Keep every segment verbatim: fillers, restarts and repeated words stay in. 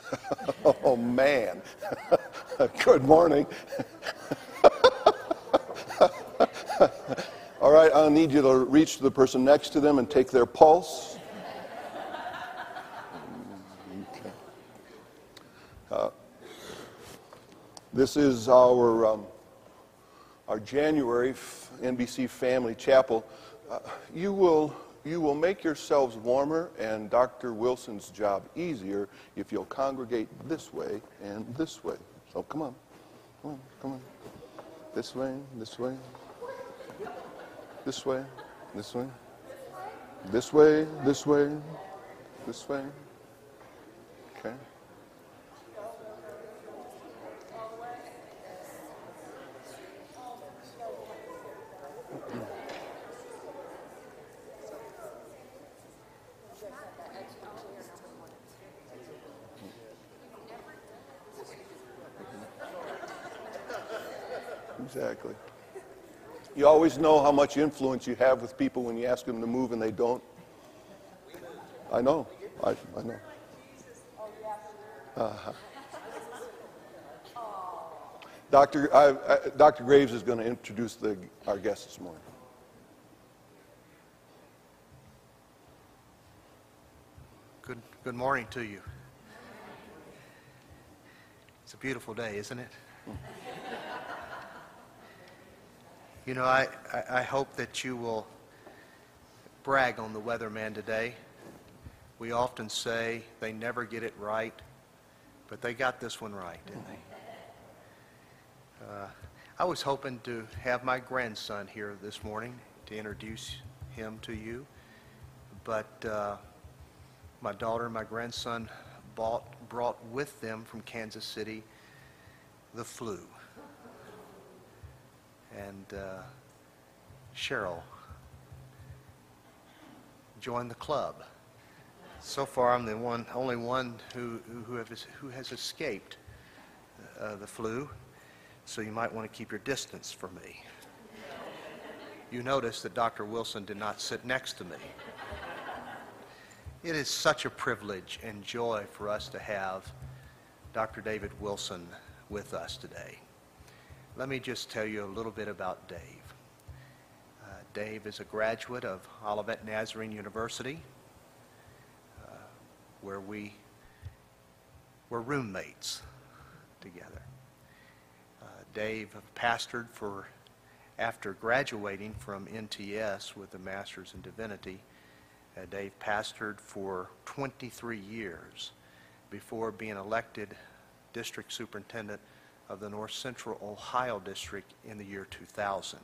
Oh, man. Good morning. All right, I'll need you to reach to the person next to them and take their pulse. Okay. Uh, this is our um, our January N B C Family Chapel. Uh, you will you will make yourselves warmer and Doctor Wilson's job easier if you'll congregate this way and this way. So come on, come on, come on. This way, this way, this way, this way, this way, this way, this way. Okay. Exactly. You always know how much influence you have with people when you ask them to move and they don't. I know. I, I know. Uh-huh. Doctor I, I, Doctor Graves is going to introduce the, our guest this morning. Good, good morning to you. It's a beautiful day, isn't it? You know, I, I, I hope that you will brag on the weatherman today. We often say they never get it right, but they got this one right, didn't they? Uh, I was hoping to have my grandson here this morning to introduce him to you, but uh, my daughter and my grandson bought, brought with them from Kansas City the flu. And uh, Cheryl joined the club. So far, I'm the one, only one who who, have, who has escaped uh, the flu. So you might want to keep your distance from me. You notice that Doctor Wilson did not sit next to me. It is such a privilege and joy for us to have Doctor David Wilson with us today. Let me just tell you a little bit about Dave. Uh, Dave is a graduate of Olivet Nazarene University, uh, where we were roommates together. Uh, Dave pastored for, after graduating from N T S with a master's in divinity, uh, Dave pastored for twenty-three years before being elected district superintendent of the North Central Ohio District in the year two thousand.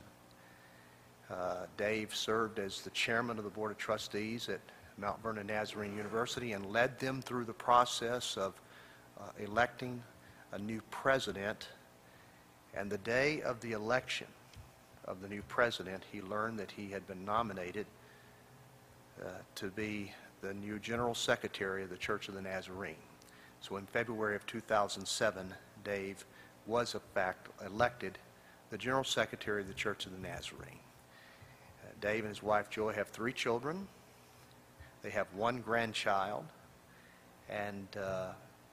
Uh, Dave served as the chairman of the Board of Trustees at Mount Vernon Nazarene University and led them through the process of uh, electing a new president. And the day of the election of the new president, he learned that he had been nominated uh, to be the new general secretary of the Church of the Nazarene. So in February of two thousand seven, Dave was, in fact, elected the General Secretary of the Church of the Nazarene. Uh, Dave and his wife Joy have three children. They have one grandchild, and uh,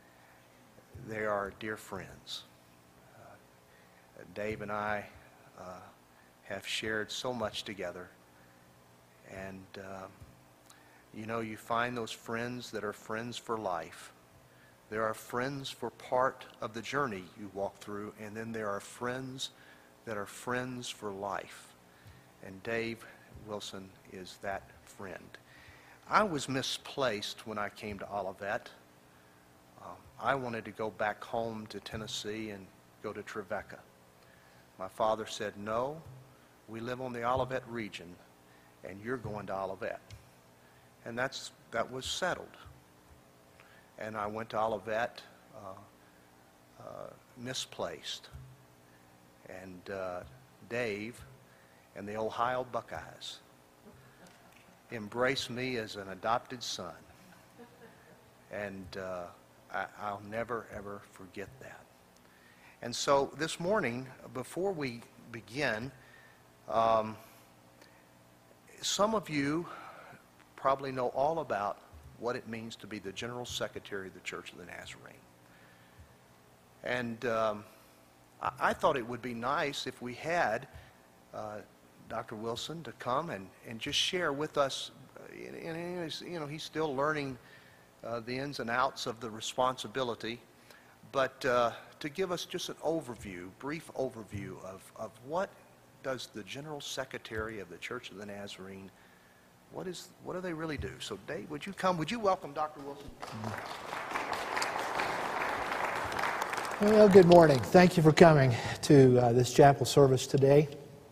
they are dear friends. Uh, Dave and I uh, have shared so much together, and uh, you know, you find those friends that are friends for life. There are friends for part of the journey you walk through, and then there are friends that are friends for life. And Dave Wilson is that friend. I was misplaced when I came to Olivet. Um, I wanted to go back home to Tennessee and go to Trevecca. My father said, no, we live on the Olivet region, and you're going to Olivet. And that's that was settled. And I went to Olivet, uh, uh, misplaced. And uh, Dave and the Ohio Buckeyes embraced me as an adopted son. And uh, I, I'll never, ever forget that. And so this morning, before we begin, um, some of you probably know all about what it means to be the General Secretary of the Church of the Nazarene. And um, I, I thought it would be nice if we had uh, Doctor Wilson to come and, and just share with us. Uh, and, and he's, you know, he's still learning uh, the ins and outs of the responsibility, but uh, to give us just an overview, brief overview of, of what does the General Secretary of the Church of the Nazarene, what is, what do they really do? So Dave, would you come, would you welcome Doctor Wilson? Well, good morning. Thank you for coming to uh, this chapel service today.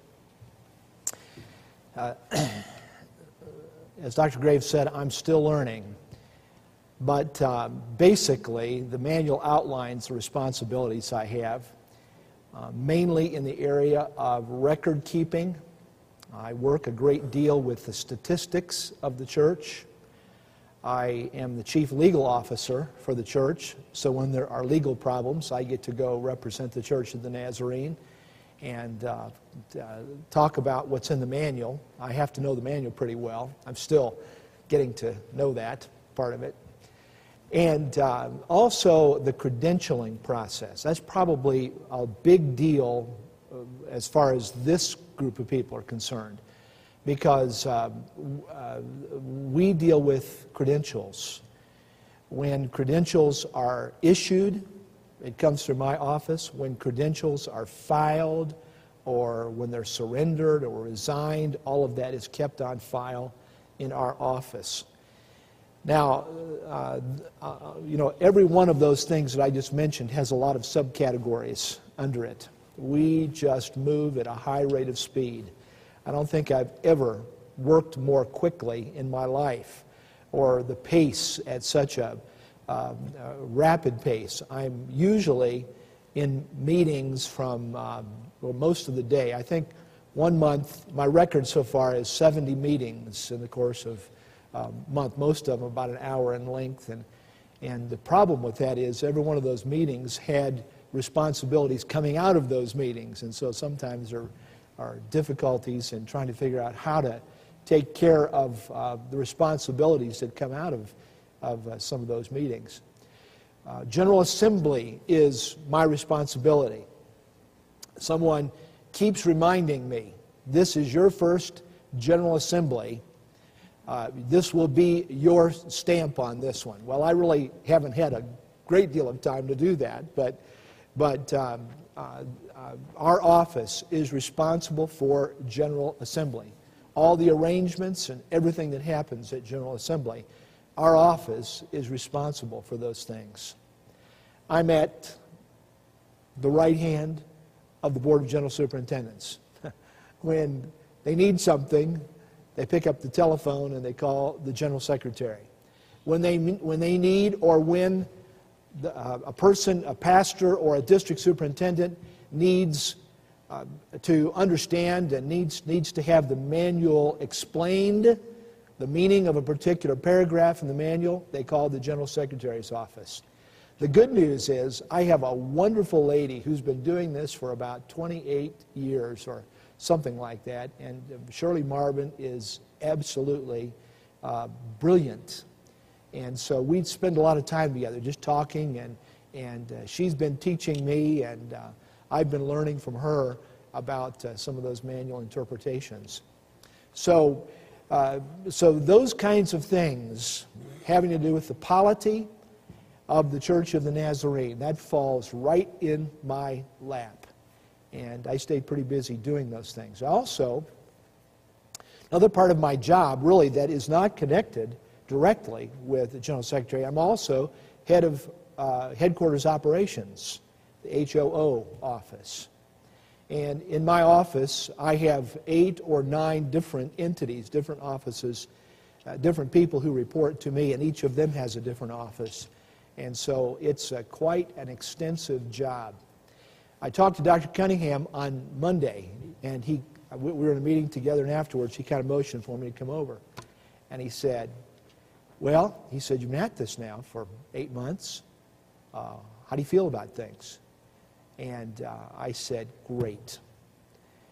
Uh, as Doctor Graves said, I'm still learning. But uh, basically, the manual outlines the responsibilities I have, uh, mainly in the area of record keeping. I work a great deal with the statistics of the church. I am the chief legal officer for the church, so when there are legal problems, I get to go represent the Church of the Nazarene and uh, uh, talk about what's in the manual. I have to know the manual pretty well. I'm still getting to know that part of it. And uh, also the credentialing process. That's probably a big deal uh, as far as this group of people are concerned, because uh, uh, we deal with credentials. When credentials are issued, it comes through my office. When credentials are filed, or when they're surrendered or resigned, all of that is kept on file in our office. Now, uh, uh, you know, every one of those things that I just mentioned has a lot of subcategories under it. We just move at a high rate of speed. I don't think I've ever worked more quickly in my life, or the pace at such a, uh, a rapid pace. I'm usually in meetings from um, well, most of the day. I think one month, my record so far is seventy meetings in the course of a month, most of them about an hour in length. And, and the problem with that is every one of those meetings had responsibilities coming out of those meetings, and so sometimes there are difficulties in trying to figure out how to take care of uh, the responsibilities that come out of, of uh, some of those meetings. Uh, General Assembly is my responsibility. Someone keeps reminding me, this is your first General Assembly. Uh, this will be your stamp on this one. Well, I really haven't had a great deal of time to do that, but, but um, uh, uh, our office is responsible for General Assembly. All the arrangements and everything that happens at General Assembly, our office is responsible for those things. I'm at the right hand of the Board of General Superintendents. When they need something, they pick up the telephone and they call the General Secretary. When they, when they need, or when the, uh, a person, a pastor or a district superintendent needs uh, to understand and needs, needs to have the manual explained, the meaning of a particular paragraph in the manual, they call the General Secretary's office. The good news is I have a wonderful lady who's been doing this for about twenty-eight years or something like that, and Shirley Marvin is absolutely uh, brilliant. And so we spend a lot of time together just talking, and, and uh, she's been teaching me, and uh, I've been learning from her about uh, some of those manual interpretations. So, uh, so those kinds of things having to do with the polity of the Church of the Nazarene, that falls right in my lap. And I stayed pretty busy doing those things. Also, another part of my job, really, that is not connected directly with the General Secretary, I'm also head of uh, headquarters operations, the H O O office. And in my office, I have eight or nine different entities, different offices, uh, different people who report to me, and each of them has a different office. And so it's uh, quite an extensive job. I talked to Doctor Cunningham on Monday, and he, we were in a meeting together, and afterwards he kind of motioned for me to come over. And he said, well, he said, you've been at this now for eight months. Uh, how do you feel about things? And uh, I said, great.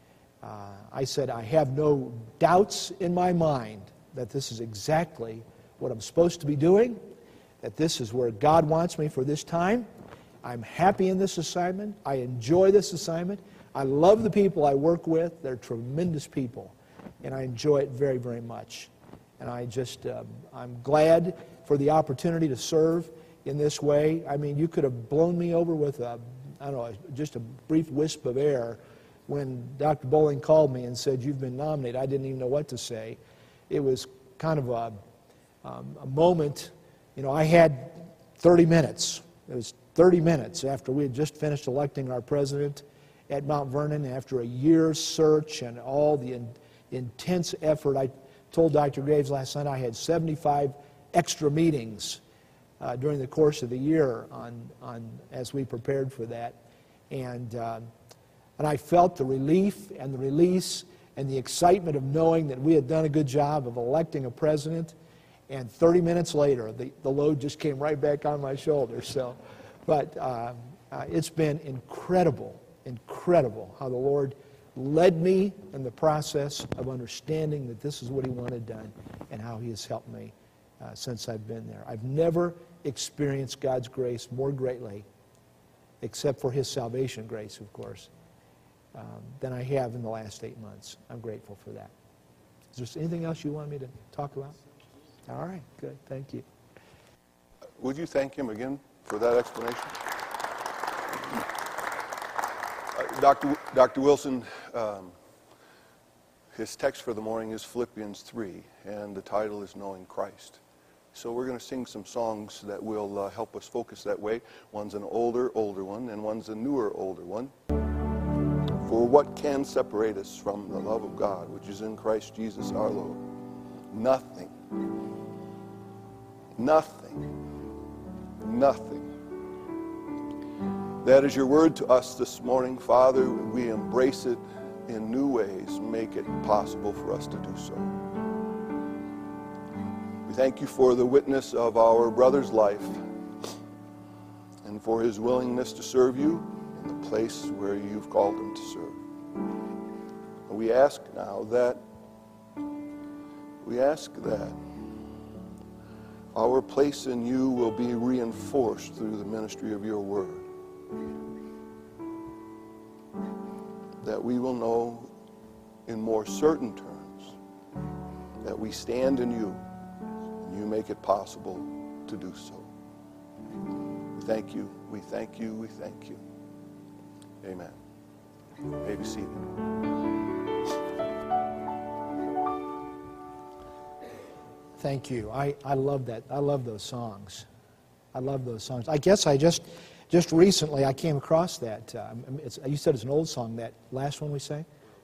Uh, I said, I have no doubts in my mind that this is exactly what I'm supposed to be doing, that this is where God wants me for this time. I'm happy in this assignment. I enjoy this assignment. I love the people I work with. They're tremendous people, and I enjoy it very, very much. And I just, um, I'm glad for the opportunity to serve in this way. I mean, you could have blown me over with a, I don't know, just a brief wisp of air when Doctor Bowling called me and said, you've been nominated. I didn't even know what to say. It was kind of a, um, a moment. You know, I had thirty minutes. It was thirty minutes after we had just finished electing our president at Mount Vernon, after a year's search and all the in, intense effort. I told Doctor Graves last night I had seventy-five extra meetings uh, during the course of the year on, on as we prepared for that. And, uh, and I felt the relief and the release and the excitement of knowing that we had done a good job of electing a president. And thirty minutes later, the, the load just came right back on my shoulders. So, but uh, uh, it's been incredible, incredible how the Lord led me in the process of understanding that this is what He wanted done and how He has helped me uh, since I've been there. I've never experienced God's grace more greatly, except for His salvation grace, of course, um, than I have in the last eight months. I'm grateful for that. Is there anything else you want me to talk about? All right, good. Thank you. Would you thank him again for that explanation? Uh, Doctor Doctor Wilson, um, his text for the morning is Philippians three, and the title is Knowing Christ. So we're going to sing some songs that will uh, help us focus that way. One's an older, older one, and one's a newer, older one. For what can separate us from the love of God, which is in Christ Jesus our Lord? Nothing. Nothing. Nothing. That is your word to us this morning, Father. We embrace it in new ways. Make it possible for us to do so. We thank you for the witness of our brother's life and for his willingness to serve you in the place where you've called him to serve. And we ask now that, we ask that our place in you will be reinforced through the ministry of your word. That we will know in more certain terms that we stand in you and you make it possible to do so. We thank you, we thank you, we thank you. Amen. You may be seated. Thank you. I, I love that. I love those songs. I love those songs. I guess I just just recently I came across that. Uh, it's, you said it's an old song, that last one we sang?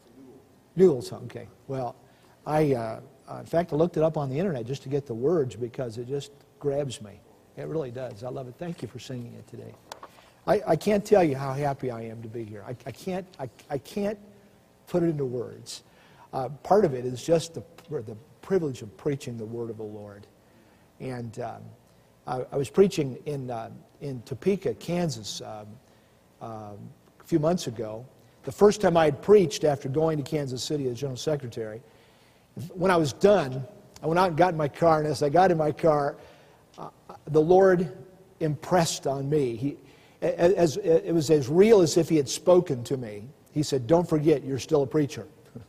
New old song, okay. Well, I, uh, in fact, I looked it up on the internet just to get the words because it just grabs me. It really does. I love it. Thank you for singing it today. I, I can't tell you how happy I am to be here. I, I, can't, I, I can't put it into words. Uh, part of it is just the, the privilege of preaching the word of the Lord. And um, I, I was preaching in, uh, in Topeka, Kansas, um, uh, a few months ago. The first time I had preached after going to Kansas City as General Secretary. When I was done, I went out and got in my car, and as I got in my car, uh, the Lord impressed on me. He, as, it was as real as if He had spoken to me. He said, "Don't forget, you're still a preacher."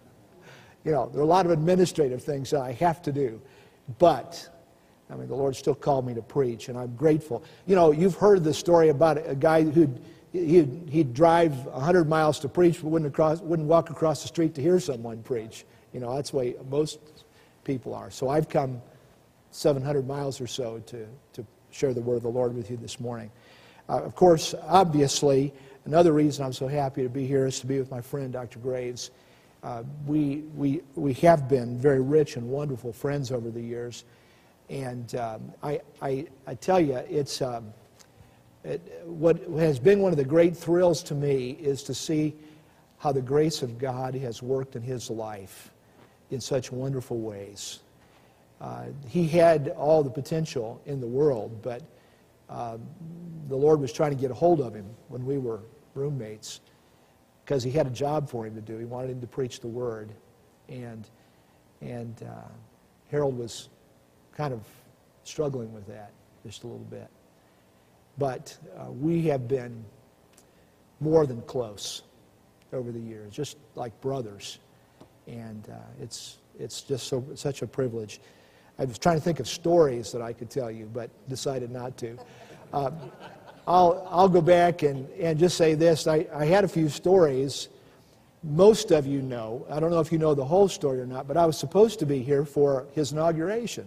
You know, there are a lot of administrative things that I have to do, but, I mean, the Lord still called me to preach, and I'm grateful. You know, you've heard the story about a guy who'd, he'd, he'd drive one hundred miles to preach, but wouldn't, across, wouldn't walk across the street to hear someone preach. You know, that's the way most people are. So I've come seven hundred miles or so to, to share the word of the Lord with you this morning. Uh, of course, obviously, another reason I'm so happy to be here is to be with my friend, Doctor Graves. Uh, we, we, we have been very rich and wonderful friends over the years. And um, I, I, I tell you, it's, um, it, what has been one of the great thrills to me is to see how the grace of God has worked in his life in such wonderful ways. Uh, he had all the potential in the world, but uh, the Lord was trying to get a hold of him when we were roommates, because he had a job for him to do. He wanted him to preach the word. And, and uh, Harold was kind of struggling with that just a little bit. But uh, we have been more than close over the years, just like brothers. And uh, it's, it's just so, such a privilege. I was trying to think of stories that I could tell you, but decided not to. Uh, I'll, I'll go back and, and just say this. I, I had a few stories. Most of you know, I don't know if you know the whole story or not, but I was supposed to be here for his inauguration.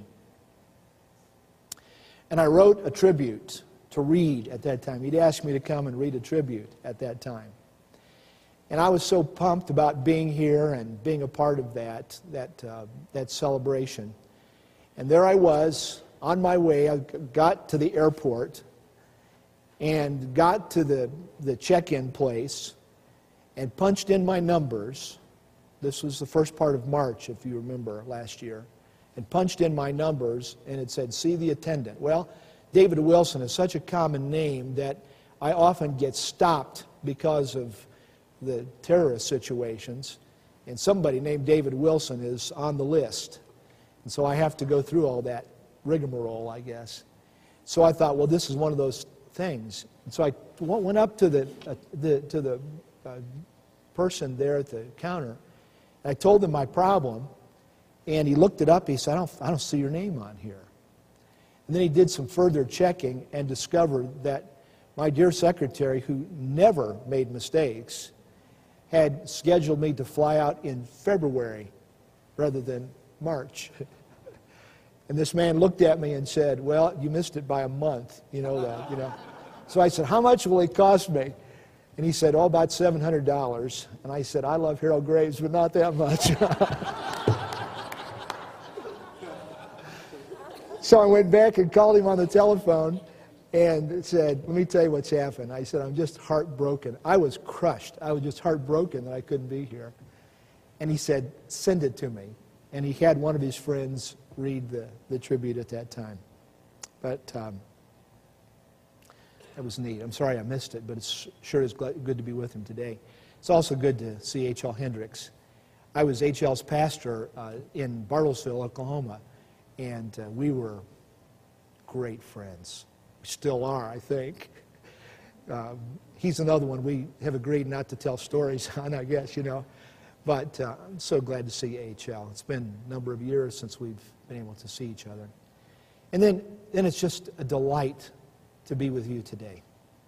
And I wrote a tribute to read at that time. He'd asked me to come and read a tribute at that time. And I was so pumped about being here and being a part of that, that, uh, that celebration. And there I was, on my way. I got to the airport and got to the, the check-in place and punched in my numbers. This was the first part of March, if you remember, last year. And punched in my numbers, and it said, see the attendant. Well, David Wilson is such a common name that I often get stopped because of the terrorist situations, and somebody named David Wilson is on the list. And so I have to go through all that rigmarole, I guess. So I thought, well, this is one of those things. And so I went up to the, uh, the, to the uh, person there at the counter, and I told him my problem, and he looked it up. He said, I don't, I don't see your name on here. And then he did some further checking and discovered that my dear secretary, who never made mistakes, had scheduled me to fly out in February rather than March. And this man looked at me and said, well, you missed it by a month, you know that, you know. So I said, how much will it cost me? And he said, oh, about seven hundred dollars. And I said, I love Harold Graves, but not that much. So I went back and called him on the telephone and said, let me tell you what's happened. I said, I'm just heartbroken. I was crushed. I was just heartbroken that I couldn't be here. And he said, send it to me. And he had one of his friends read the, the tribute at that time. But um, that was neat. I'm sorry I missed it, but it sure is good to be with him today. It's also good to see H L Hendricks. I was H L's pastor uh, in Bartlesville, Oklahoma, and uh, we were great friends. We still are, I think. Um, he's another one we have agreed not to tell stories on, I guess, you know. But uh, I'm so glad to see H L. It's been a number of years since we've been able to see each other. And then, then it's just a delight to be with you today.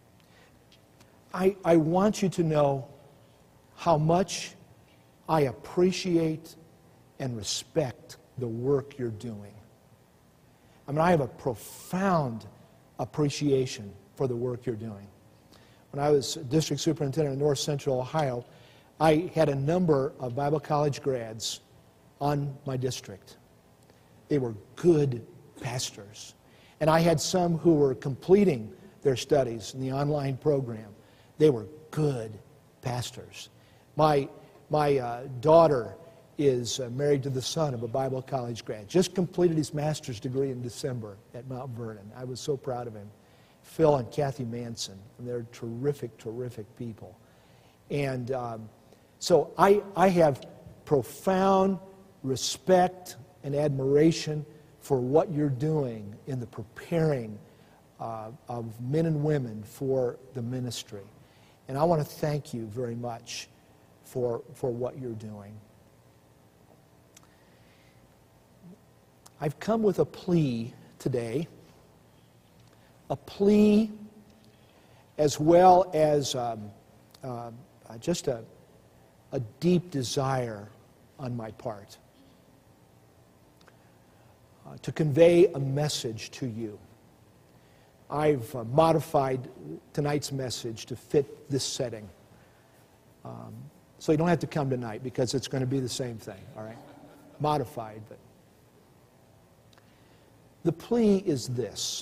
I, I want you to know how much I appreciate and respect the work you're doing. I mean, I have a profound appreciation for the work you're doing. When I was district superintendent in North Central Ohio, I had a number of Bible college grads on my district. They were good pastors. And I had some who were completing their studies in the online program. They were good pastors. My, my uh, daughter is uh, married to the son of a Bible college grad. Just completed his master's degree in December at Mount Vernon. I was so proud of him. Phil and Kathy Manson, and they're terrific, terrific people. And um, so I, I have profound respect and admiration for what you're doing in the preparing uh, of men and women for the ministry. And I want to thank you very much for, for what you're doing. I've come with a plea today, a plea as well as um, uh, just a, a deep desire on my part uh, to convey a message to you. I've uh, modified tonight's message to fit this setting. Um, so you don't have to come tonight because it's going to be the same thing, all right? Modified, but the plea is this.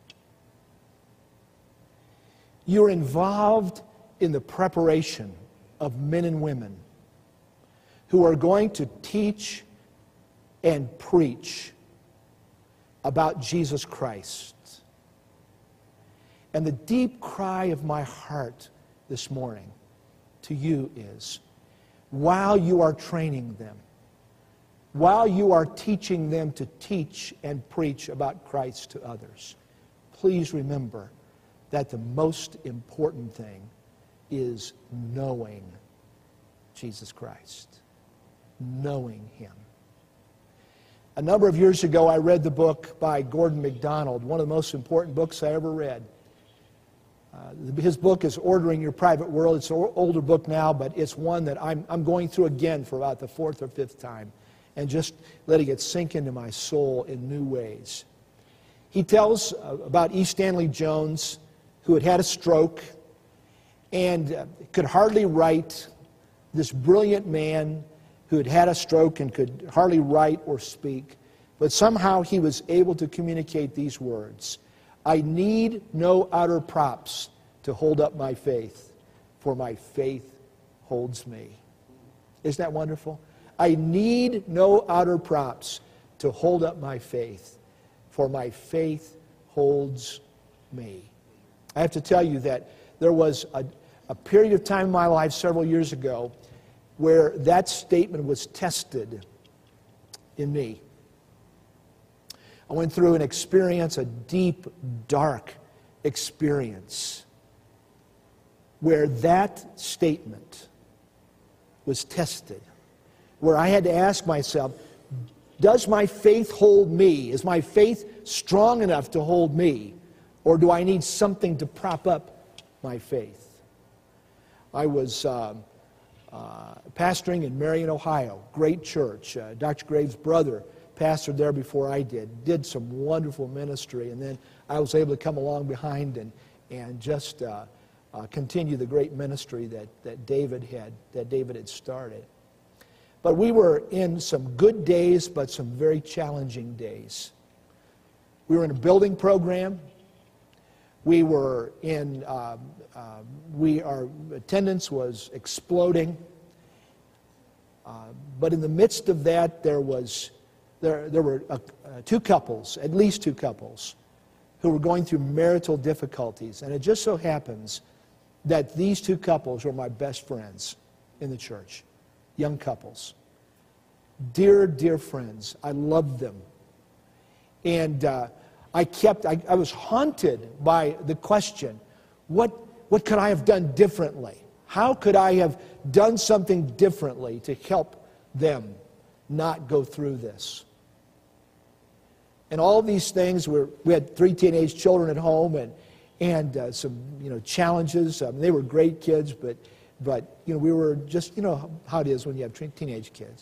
You're involved in the preparation of men and women who are going to teach and preach about Jesus Christ. And the deep cry of my heart this morning to you is, while you are training them, while you are teaching them to teach and preach about Christ to others, please remember that the most important thing is knowing Jesus Christ, knowing Him. A number of years ago, I read the book by Gordon MacDonald, one of the most important books I ever read. Uh, his book is Ordering Your Private World. It's an older book now, but it's one that I'm, I'm going through again for about the fourth or fifth time and just letting it sink into my soul in new ways. He tells uh, about E. Stanley Jones, who had had a stroke and uh, could hardly write, this brilliant man who had had a stroke and could hardly write or speak, but somehow he was able to communicate these words: I need no outer props to hold up my faith, for my faith holds me. Isn't that wonderful? I need no outer props to hold up my faith, for my faith holds me. I have to tell you that there was a, a period of time in my life several years ago where that statement was tested in me. I went through an experience, a deep, dark experience, where that statement was tested, where I had to ask myself, does my faith hold me? Is my faith strong enough to hold me? Or do I need something to prop up my faith? I was uh, uh, pastoring in Marion, Ohio, great church. Uh, Doctor Graves' brother pastored there before I did, did some wonderful ministry, and then I was able to come along behind and, and just uh, uh, continue the great ministry that, that, David had, that David had started. But we were in some good days, but some very challenging days. We were in a building program. We were in, uh, uh, we, our attendance was exploding. Uh, but in the midst of that, there was There, there were uh, uh, two couples, at least two couples, who were going through marital difficulties. And it just so happens that these two couples were my best friends in the church, young couples. Dear, dear friends. I loved them. And uh, I kept, I, I was haunted by the question, what, what could I have done differently? How could I have done something differently to help them not go through this? And all these things, were, we had three teenage children at home and, and uh, some you know, challenges. Um, they were great kids, but, but you know, we were just, you know how it is when you have teenage kids.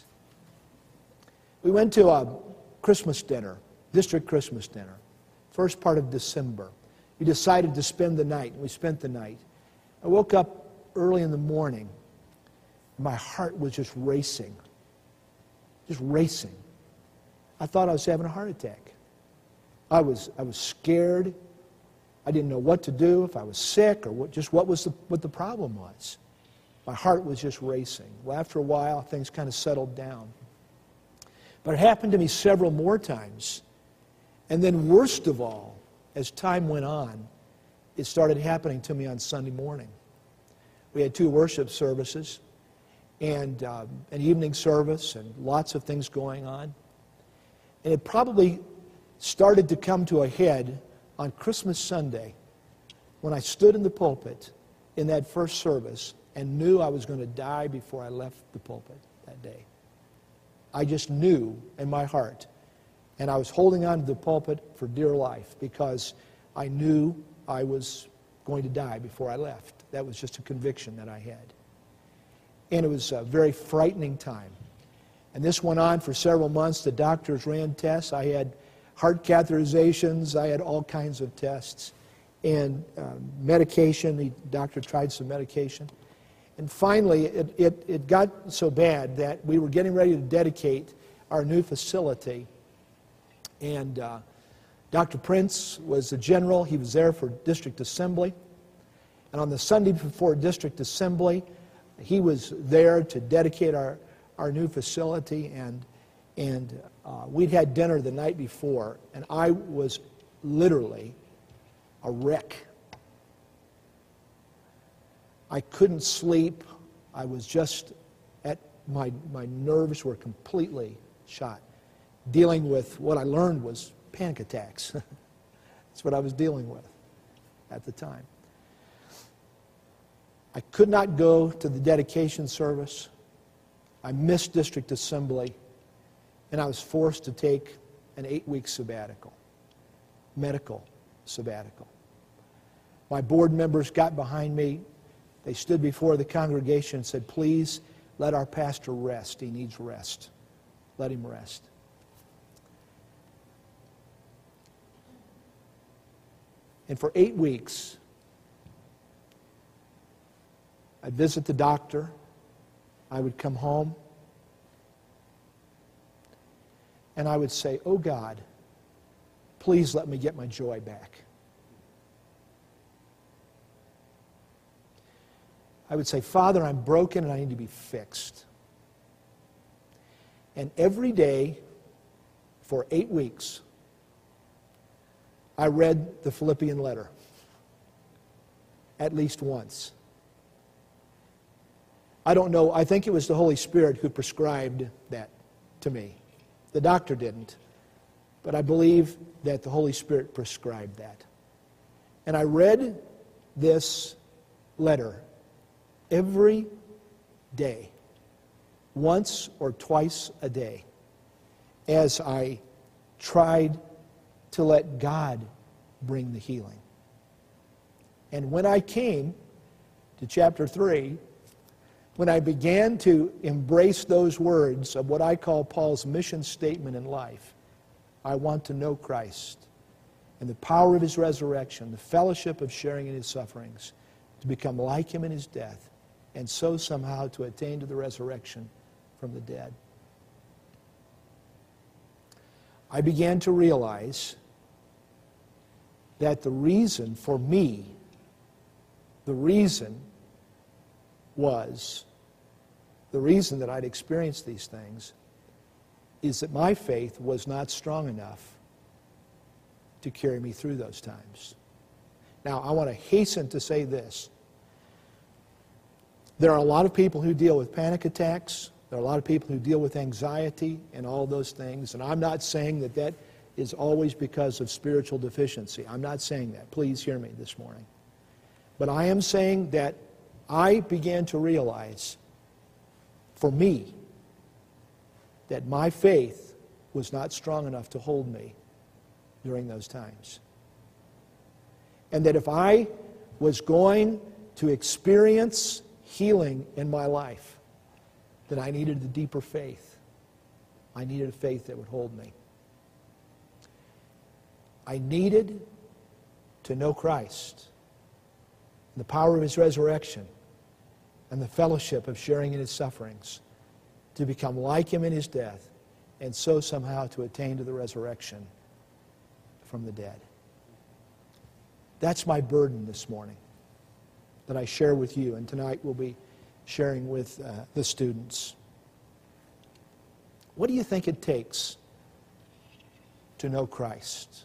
We went to a Christmas dinner, district Christmas dinner, first part of December. We decided to spend the night, and we spent the night. I woke up early in the morning. My heart was just racing, just racing. I thought I was having a heart attack. I was, I was scared. I didn't know what to do, if I was sick or what, just what was the, what the problem was. My heart was just racing. Well, after a while, things kind of settled down. But it happened to me several more times. And then worst of all, as time went on, it started happening to me on Sunday morning. We had two worship services and uh, an evening service and lots of things going on. And it probably started to come to a head on Christmas Sunday when I stood in the pulpit in that first service and knew I was going to die before I left the pulpit that day. I just knew in my heart. And I was holding on to the pulpit for dear life because I knew I was going to die before I left. That was just a conviction that I had. And it was a very frightening time. And this went on for several months. The doctors ran tests. I had heart catheterizations. I had all kinds of tests. And um, medication. The doctor tried some medication. And finally, it, it, it got so bad that we were getting ready to dedicate our new facility. And uh, Doctor Prince was the general. He was there for district assembly. And on the Sunday before district assembly, he was there to dedicate our, our new facility. And, and uh, we'd had dinner the night before, and I was literally a wreck. I couldn't sleep. I was just at, my, my nerves were completely shot. Dealing with what I learned was panic attacks. That's what I was dealing with at the time. I could not go to the dedication service. I missed district assembly, and I was forced to take an eight-week sabbatical, medical sabbatical. My board members got behind me. They stood before the congregation and said, please let our pastor rest. He needs rest. Let him rest. And for eight weeks, I'd visit the doctor. I would come home. And I would say, oh God, please let me get my joy back. I would say, Father, I'm broken and I need to be fixed. And every day for eight weeks, I read the Philippian letter at least once. I don't know, I think it was the Holy Spirit who prescribed that to me. The doctor didn't, but I believe that the Holy Spirit prescribed that. And I read this letter every day, once or twice a day, as I tried to let God bring the healing. And when I came to chapter three, when I began to embrace those words of what I call Paul's mission statement in life, I want to know Christ and the power of his resurrection, the fellowship of sharing in his sufferings, to become like him in his death, and so somehow to attain to the resurrection from the dead. I began to realize that the reason for me, the reason was, the reason that I'd experienced these things is that my faith was not strong enough to carry me through those times. Now, I want to hasten to say this. There are a lot of people who deal with panic attacks. There are a lot of people who deal with anxiety and all those things. And I'm not saying that that is always because of spiritual deficiency. I'm not saying that. Please hear me this morning. But I am saying that I began to realize, for me, that my faith was not strong enough to hold me during those times. And that if I was going to experience healing in my life, that I needed a deeper faith. I needed a faith that would hold me. I needed to know Christ, the power of his resurrection, and the fellowship of sharing in his sufferings, to become like him in his death, and so somehow to attain to the resurrection from the dead. That's my burden this morning that I share with you, and tonight we'll be sharing with uh, the students. What do you think it takes to know Christ?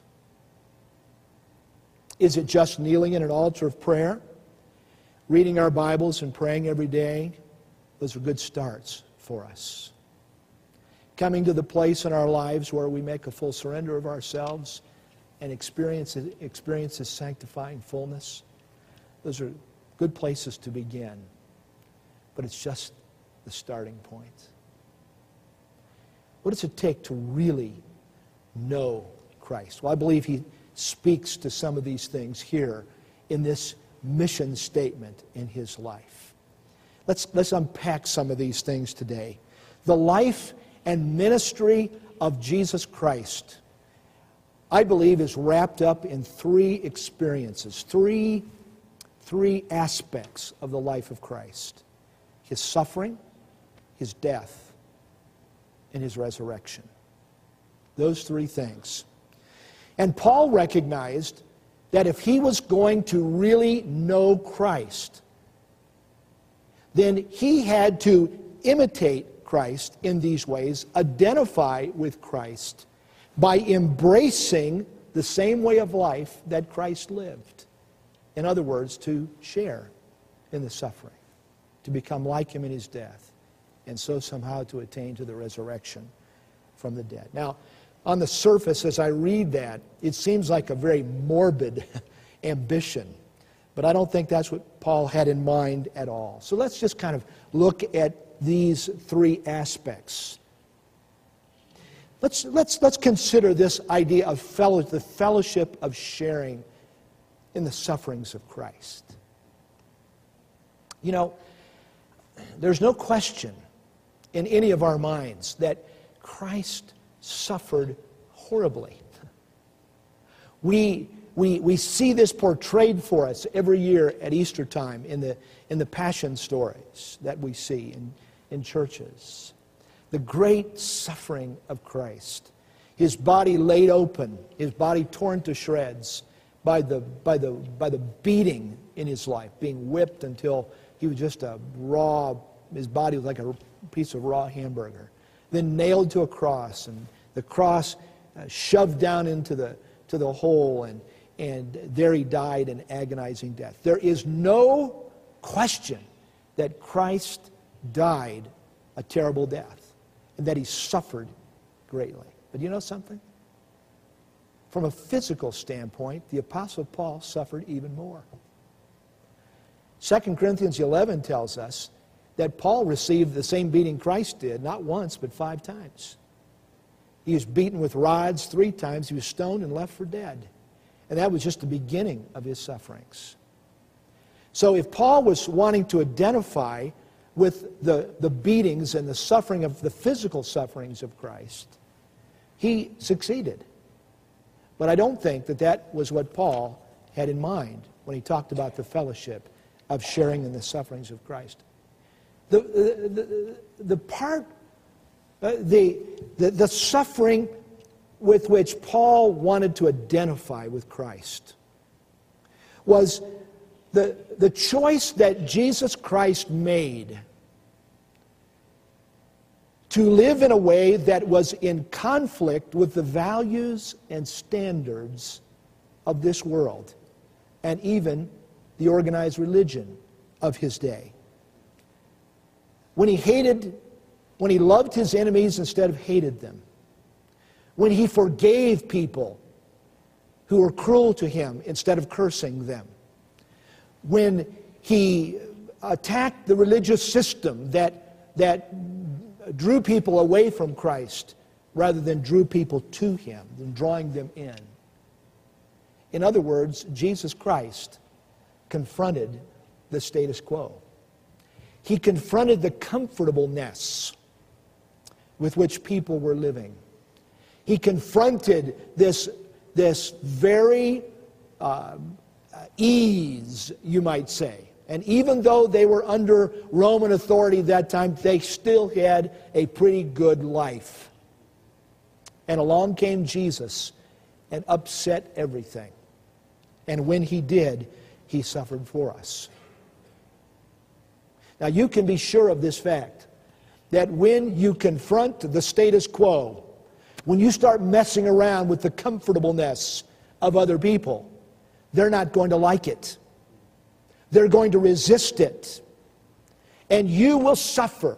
Is it just kneeling in an altar of prayer, reading our Bibles and praying every day? Those are good starts for us. Coming to the place in our lives where we make a full surrender of ourselves and experience, experience His sanctifying fullness. Those are good places to begin. But it's just the starting point. What does it take to really know Christ? Well, I believe he speaks to some of these things here in this mission statement in his life. Let's, let's unpack some of these things today. The life and ministry of Jesus Christ, I believe, is wrapped up in three experiences, three, three aspects of the life of Christ. His suffering, his death, and his resurrection. Those three things. And Paul recognized that if he was going to really know Christ, then he had to imitate Christ in these ways, identify with Christ by embracing the same way of life that Christ lived. In other words, to share in the suffering, to become like him in his death, and so somehow to attain to the resurrection from the dead. Now, on the surface, as I read that, it seems like a very morbid ambition. But I don't think that's what Paul had in mind at all. So let's just kind of look at these three aspects. Let's, let's, let's consider this idea of fellow, the fellowship of sharing in the sufferings of Christ. You know, there's no question in any of our minds that Christ suffered horribly. We, we, we see this portrayed for us every year at Easter time in the, in the Passion stories that we see in, in churches. The great suffering of Christ. His body laid open, his body torn to shreds by the, by the, by the beating in his life, being whipped until he was just a raw, his body was like a piece of raw hamburger. Then nailed to a cross, and the cross uh, shoved down into the, to the hole, and, and there he died an agonizing death. There is no question that Christ died a terrible death, and that he suffered greatly. But you know something? From a physical standpoint, the Apostle Paul suffered even more. Second Corinthians eleven tells us that Paul received the same beating Christ did, not once, but five times. He was beaten with rods three times. He was stoned and left for dead. And that was just the beginning of his sufferings. So if Paul was wanting to identify with the, the beatings and the suffering of the physical sufferings of Christ, he succeeded. But I don't think that that was what Paul had in mind when he talked about the fellowship of sharing in the sufferings of Christ. The, the, the, the part, uh, the, the, the suffering with which Paul wanted to identify with Christ was the, the choice that Jesus Christ made to live in a way that was in conflict with the values and standards of this world, and even the organized religion of his day. When he hated, when he loved his enemies instead of hated them. When he forgave people who were cruel to him instead of cursing them. When he attacked the religious system that, that drew people away from Christ rather than drew people to him, than drawing them in. In other words, Jesus Christ confronted the status quo. He confronted the comfortableness with which people were living. He confronted this, this very uh, ease, you might say. And even though they were under Roman authority at that time, they still had a pretty good life. And along came Jesus and upset everything. And when he did, he suffered for us. Now you can be sure of this fact, that when you confront the status quo, when you start messing around with the comfortableness of other people, they're not going to like it. They're going to resist it. And you will suffer.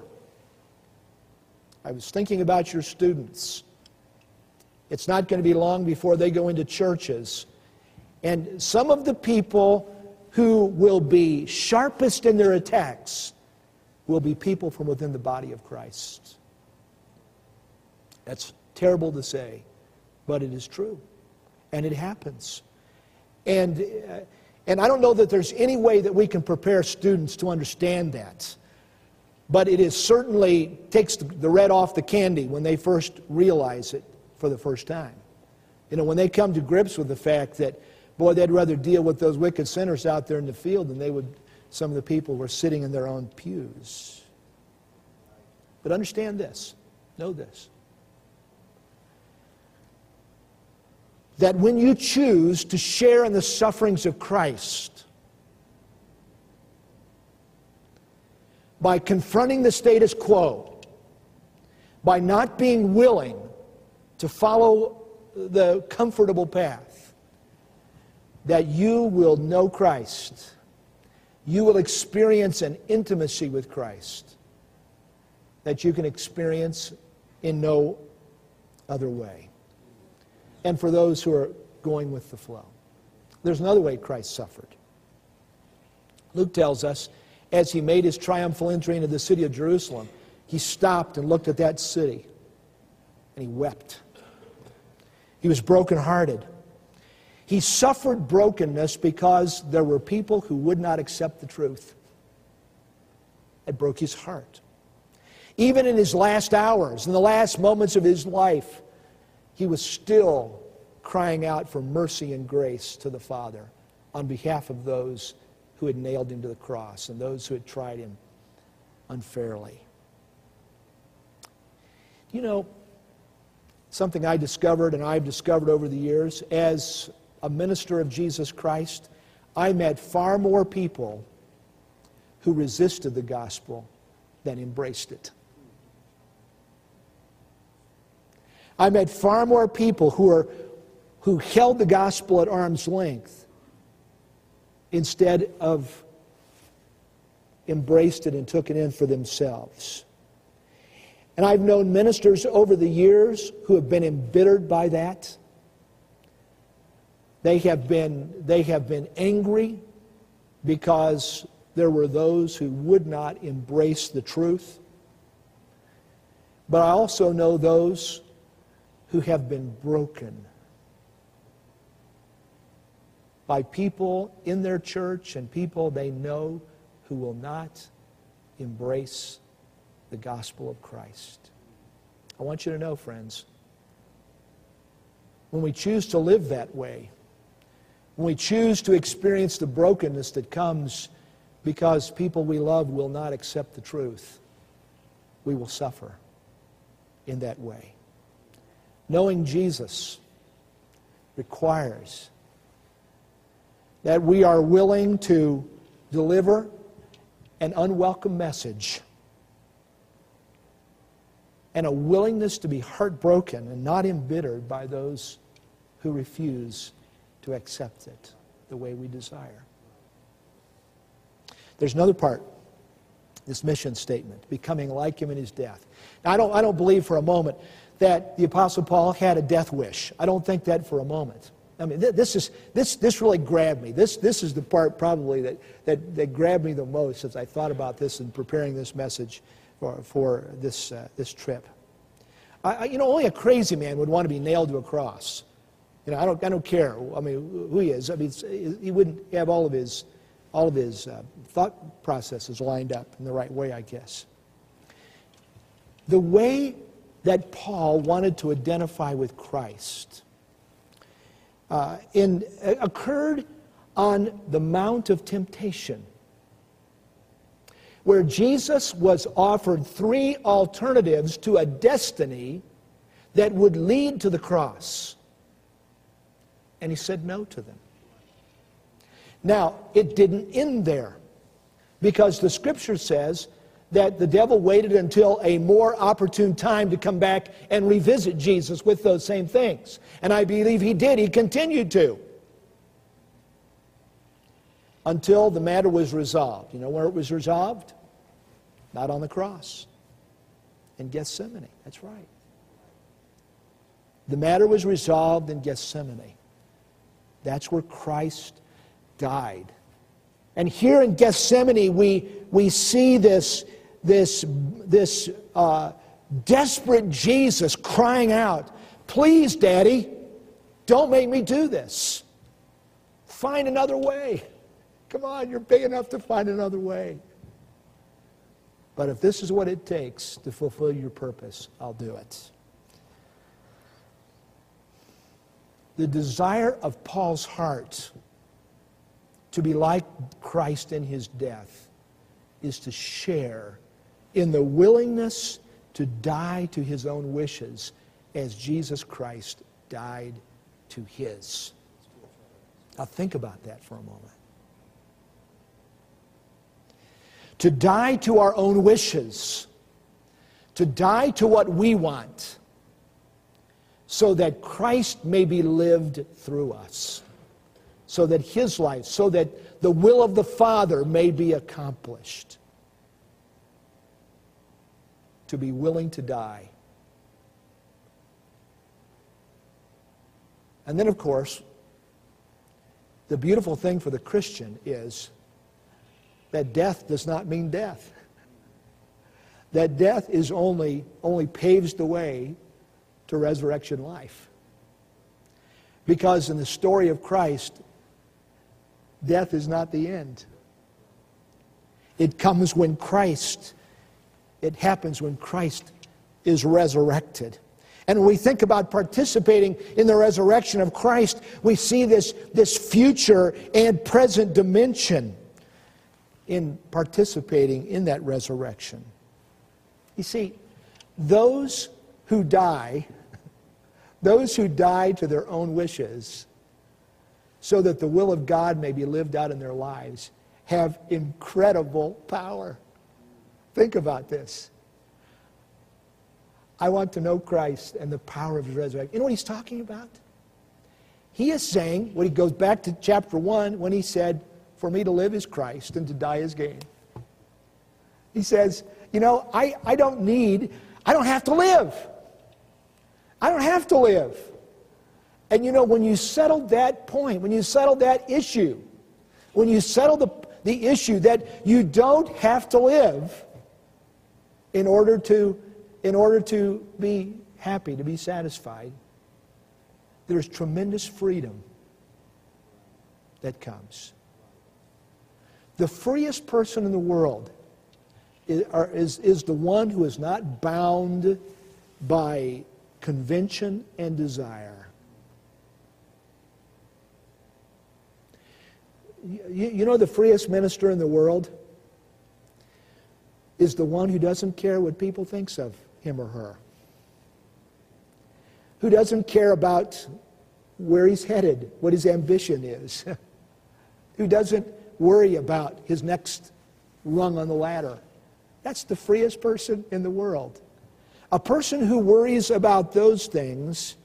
I was thinking about your students. It's not going to be long before they go into churches. And some of the people who will be sharpest in their attacks will be people from within the body of Christ. That's terrible to say, but it is true. And it happens. And, uh, and I don't know that there's any way that we can prepare students to understand that. But it is certainly takes the red off the candy when they first realize it for the first time. You know, when they come to grips with the fact that, boy, they'd rather deal with those wicked sinners out there in the field than they would some of the people who were sitting in their own pews. But understand this, know this, that when you choose to share in the sufferings of Christ, by confronting the status quo, by not being willing to follow the comfortable path, that you will know Christ. You will experience an intimacy with Christ that you can experience in no other way. And for those who are going with the flow. There's another way Christ suffered. Luke tells us, as he made his triumphal entry into the city of Jerusalem, he stopped and looked at that city, and he wept. He was brokenhearted. He suffered brokenness because there were people who would not accept the truth. It broke his heart. Even in his last hours, in the last moments of his life, he was still crying out for mercy and grace to the Father on behalf of those who had nailed him to the cross and those who had tried him unfairly. You know, something I discovered and I've discovered over the years, as a minister of Jesus Christ, I met far more people who resisted the gospel than embraced it. I met far more people who are who held the gospel at arm's length instead of embraced it and took it in for themselves. And I've known ministers over the years who have been embittered by that. They have been, they have been angry because there were those who would not embrace the truth. But I also know those who have been broken by people in their church and people they know who will not embrace the gospel of Christ. I want you to know, friends, when we choose to live that way, when we choose to experience the brokenness that comes because people we love will not accept the truth, we will suffer in that way. Knowing Jesus requires that we are willing to deliver an unwelcome message and a willingness to be heartbroken and not embittered by those who refuse to accept it the way we desire. There's another part, this mission statement, becoming like him in his death. Now, I don't, I don't believe for a moment that the Apostle Paul had a death wish. I don't think that for a moment. I mean, this is this this really grabbed me. This this is the part probably that that, that grabbed me the most as I thought about this and preparing this message for for this uh, this trip. I, I, you know, only a crazy man would want to be nailed to a cross. You know, I don't I don't care. I mean, who he is. I mean, he wouldn't have all of his all of his uh, thought processes lined up in the right way, I guess. The way that Paul wanted to identify with Christ uh, in, uh, occurred on the Mount of Temptation, where Jesus was offered three alternatives to a destiny that would lead to the cross. And he said no to them. Now, it didn't end there, because the Scripture says that the devil waited until a more opportune time to come back and revisit Jesus with those same things. And I believe he did. He continued to. Until the matter was resolved. You know where it was resolved? Not on the cross. In Gethsemane. That's right. The matter was resolved in Gethsemane. That's where Christ died. And here in Gethsemane, we, we see this, this, this uh, desperate Jesus crying out, "Please, Daddy, don't make me do this. Find another way. Come on, you're big enough to find another way. But if this is what it takes to fulfill your purpose, I'll do it." The desire of Paul's heart to be like Christ in his death is to share in the willingness to die to his own wishes as Jesus Christ died to his. Now think about that for a moment. To die to our own wishes, to die to what we want, so that Christ may be lived through us. So that his life, so that the will of the Father may be accomplished. To be willing to die And then, of course, the beautiful thing for the Christian is that death does not mean death. That death is only, only paves the way to resurrection life. Because in the story of Christ, death is not the end. It comes when Christ, it happens when Christ is resurrected. And when we think about participating in the resurrection of Christ, we see this, this future and present dimension in participating in that resurrection. You see, those who die, those who die to their own wishes, so that the will of God may be lived out in their lives, have incredible power. Think about this. I want to know Christ and the power of His resurrection. You know what He's talking about? He is saying, when He goes back to chapter one, when He said, for me to live is Christ and to die is gain. He says, you know, I, I don't need, I don't have to live. I don't have to live. And you know, when you settle that point, when you settle that issue, when you settle the, the issue that you don't have to live in order to, in order to be happy, to be satisfied, there's tremendous freedom that comes. The freest person in the world is, is, is the one who is not bound by convention and desire. You, you know the freest minister in the world is the one who doesn't care what people think of him or her. Who doesn't care about where he's headed, what his ambition is. Who doesn't worry about his next rung on the ladder. That's the freest person in the world. A person who worries about those things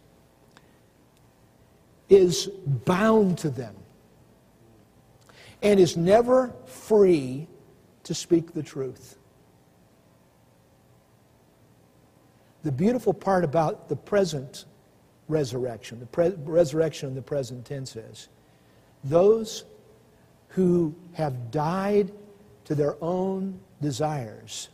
is bound to them and is never free to speak the truth. The beautiful part about the present resurrection, the pre- resurrection in the present tense is, those who have died to their own desires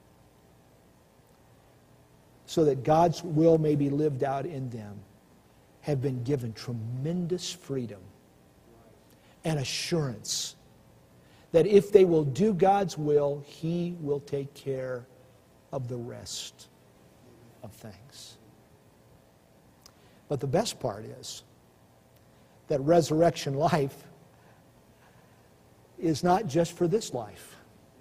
so that God's will may be lived out in them have been given tremendous freedom and assurance that if they will do God's will, He will take care of the rest of things. But the best part is that resurrection life is not just for this life.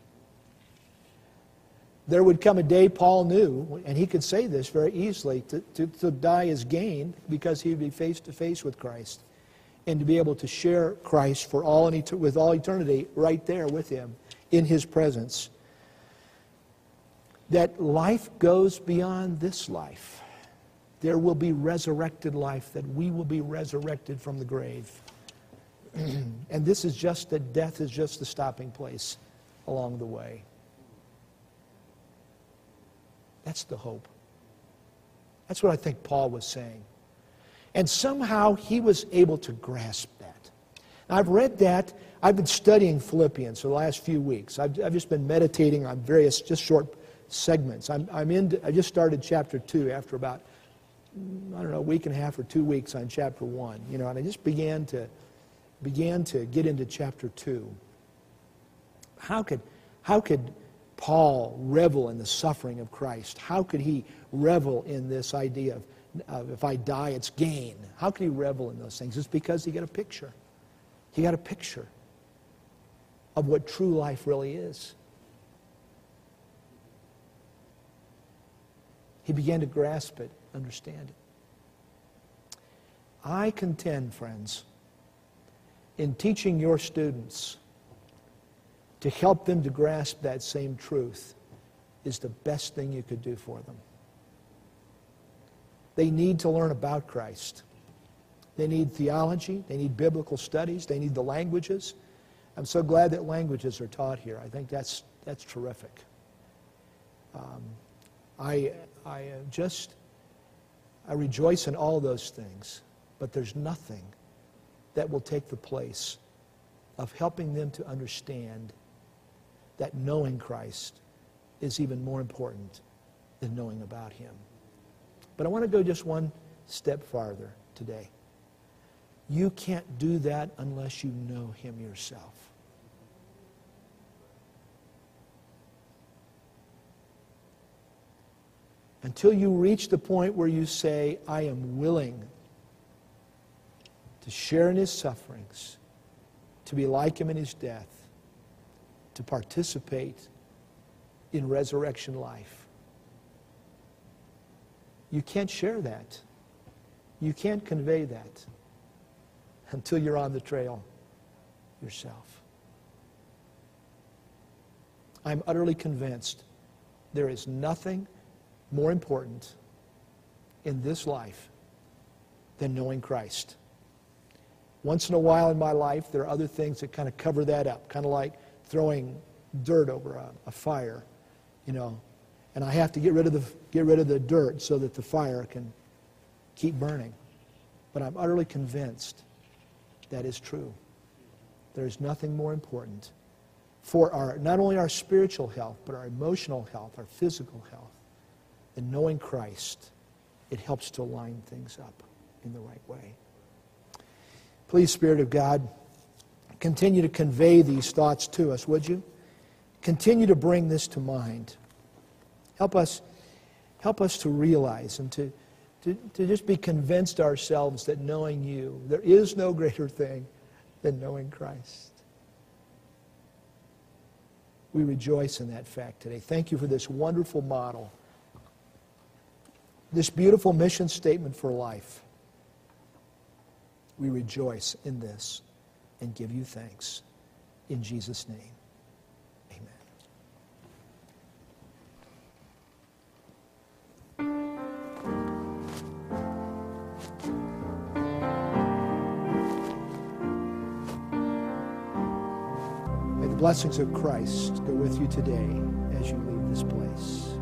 There would come a day, Paul knew, and he could say this very easily, to, to, to die is gain because he would be face to face with Christ and to be able to share Christ for all in, with all eternity right there with Him in His presence. That life goes beyond this life. There will be resurrected life, that we will be resurrected from the grave. And this is just that death is just the stopping place along the way. That's the hope. That's what I think Paul was saying. And somehow he was able to grasp that. Now, I've read that. I've been studying Philippians for the last few weeks. I've, I've just been meditating on various just short segments. I'm, I'm in, I just started chapter two after about, I don't know, a week and a half or two weeks on chapter one. You know, and I just began to began to get into chapter two. How could, how could Paul revel in the suffering of Christ? How could he revel in this idea of, of if I die, it's gain? How could he revel in those things? It's because he got a picture. He got a picture of what true life really is. He began to grasp it, understand it. I contend, friends, in teaching your students to help them to grasp that same truth is the best thing you could do for them. They need to learn about Christ. They need theology. They need biblical studies. They need the languages. I'm so glad that languages are taught here. I think that's, that's terrific. Um, I, I just, I rejoice in all those things. But there's nothing that will take the place of helping them to understand that knowing Christ is even more important than knowing about Him. But I want to go just one step farther today. You can't do that unless you know Him yourself. Until you reach the point where you say, I am willing to share in His sufferings, to be like Him in His death, to participate in resurrection life. You can't share that. You can't convey that until you're on the trail yourself. I'm utterly convinced there is nothing more important in this life than knowing Christ. Once in a while in my life, there are other things that kind of cover that up, kind of like throwing dirt over a, a fire, you know, and I have to get rid of the get rid of the dirt so that the fire can keep burning. But I'm utterly convinced that is true. There is nothing more important for our not only our spiritual health, but our emotional health, our physical health. And knowing Christ, it helps to line things up in the right way. Please, Spirit of God, continue to convey these thoughts to us, would you? Continue to bring this to mind. Help us, help us to realize and to, to, to just be convinced ourselves that knowing You, there is no greater thing than knowing Christ. We rejoice in that fact today. Thank You for this wonderful model, this beautiful mission statement for life. We rejoice in this and give You thanks. In Jesus' name, amen. May the blessings of Christ go with you today as you leave this place.